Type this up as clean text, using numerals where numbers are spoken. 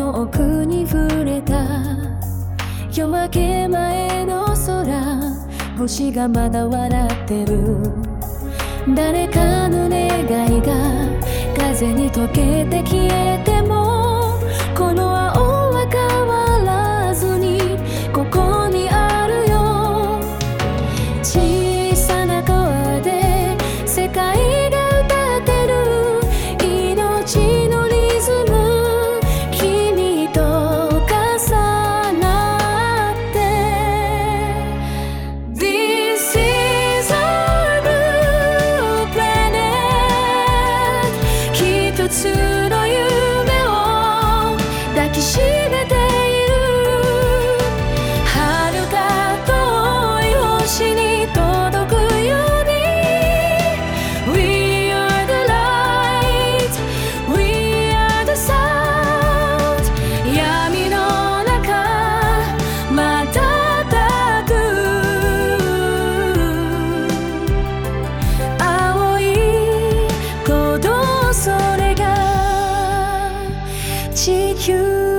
の奥に触れた夜明け前の空、星がまだ笑ってる。誰かの願いが風に溶けて消えても、この青は変わらずにここにあるよ。小さな声で世界が歌ってる命のリズム、君と重なって This is our blue planet。 一つの夢を抱きしめている。遥か遠い星に届くように We are the light, we are the sound。 闇の中瞬く青い鼓動、それが地球